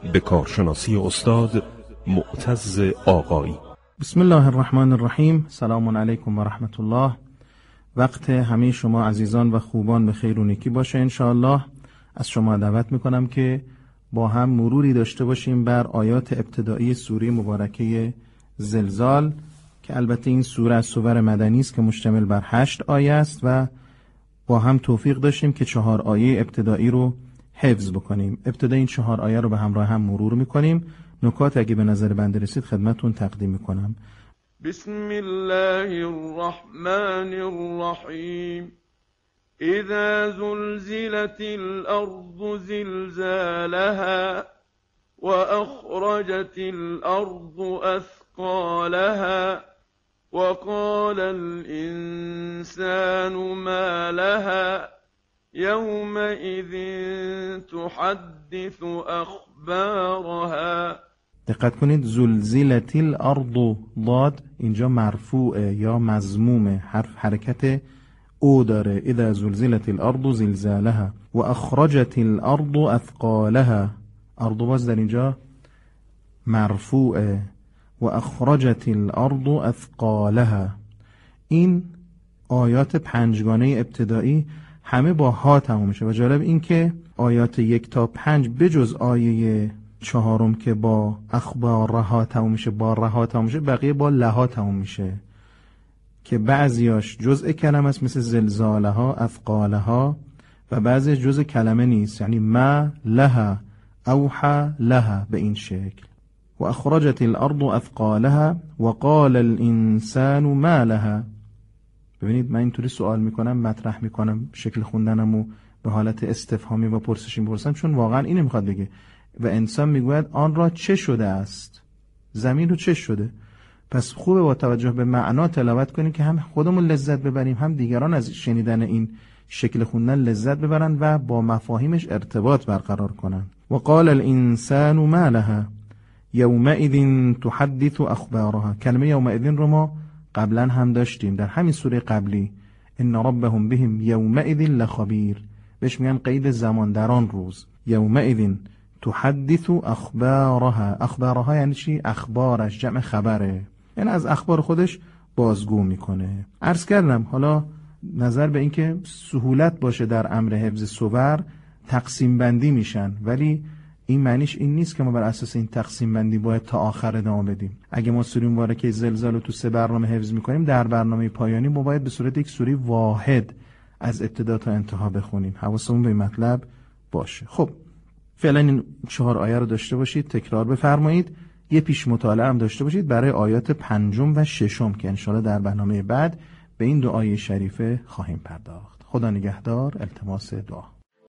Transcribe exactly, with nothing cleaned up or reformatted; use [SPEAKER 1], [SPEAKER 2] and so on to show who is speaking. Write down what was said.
[SPEAKER 1] به کارشناسی استاد معتز آقایی.
[SPEAKER 2] بسم الله الرحمن الرحیم. سلام علیکم و رحمت الله. وقت همه شما عزیزان و خوبان به خیر و نیکی باشه انشاءالله. از شما دعوت میکنم که با هم مروری داشته باشیم بر آیات ابتدایی سوره مبارکه زلزال که البته این سوره از سور مدنی است که مشتمل بر هشت آیه است و با هم توفیق داشتیم که چهار آیه ابتدایی رو حفظ بکنیم. ابتدای این چهار آیه رو به همراه هم مرور میکنیم. نکات اگه به نظر بنده رسید خدمتون تقدیم میکنم.
[SPEAKER 3] بسم الله الرحمن الرحیم. اذا زلزلت الارض زلزالها واخرجت الارض اثقالها وقال الانسان ما لها یومئذ تحدث اخبارها.
[SPEAKER 2] دقت کنید، زلزلت الارض، ضاد اینجا مرفوعه یا مضمومه، حرف حرکت او داره. اذا زلزلت الارض زلزالها و اخرجت الارض اثقالها، ارض باز در اینجا مرفوعه و اخرجت الارض اثقالها. این آیات پنجگانه ابتدایی همه با ها تموم میشه و جالب این که آیات یک تا پنج بجز آیه چهارم که با اخبارها تموم میشه، با رها تموم میشه، بقیه با لها تموم میشه که بعضیاش جزء کلمه است مثل زلزالها، اثقالها، و بعضی جزء کلمه نیست، یعنی ما لها، اوحى لها، به این شکل. و اخرجت الارض اثقالها و قال الانسان ما لها. ببینید من اینطوری سوال میکنم، مطرح میکنم، شکل خوندنمو به حالت استفهامی و پرسشی میپرسم چون واقعا اینو میخواد بگه. و انسان میگوید آن را چه شده است، زمین رو چه شده. پس خوبه با توجه به معنا تلاوت کنیم که هم خودمون لذت ببریم، هم دیگران از شنیدن این شکل خوندن لذت ببرن و با مفاهیمش ارتباط برقرار کنن. و قال الانسان ما لها یومئذ تحدث اخبارها. کلمه یومئذ رو ما قبلا هم داشتیم در همین سوره قبلی، ان ربهم بهم یومئذ لخبیر، بهش میگن قید زمان، در آن روز. یومئذ تحدث اخبارها. اخبارها یعنی چی؟ اخبارش جمع خبره، یعنی از اخبار خودش بازگو میکنه. عرض کردم حالا نظر به این که سهولت باشه در امر حفظ سور تقسیم بندی میشن، ولی این معنیش این نیست که ما بر اساس این تقسیم بندی باید تا آخر ادامه بدیم. اگه ما سوره مبارکه زلزال رو تو سه برنامه حفظ میکنیم، در برنامه پایانی ما باید به صورت یک سوره واحد از ابتدا تا انتها بخونیم. حواسمون به این مطلب باشه. خب فعلا این چهار آیه رو داشته باشید، تکرار بفرمایید. یه پیش مطالعه هم داشته باشید برای آیات پنجم و ششم که انشاءالله در برنامه بعد به این دو آیه شریفه خواهیم پرداخت. خدا نگهدار. التماس دعا.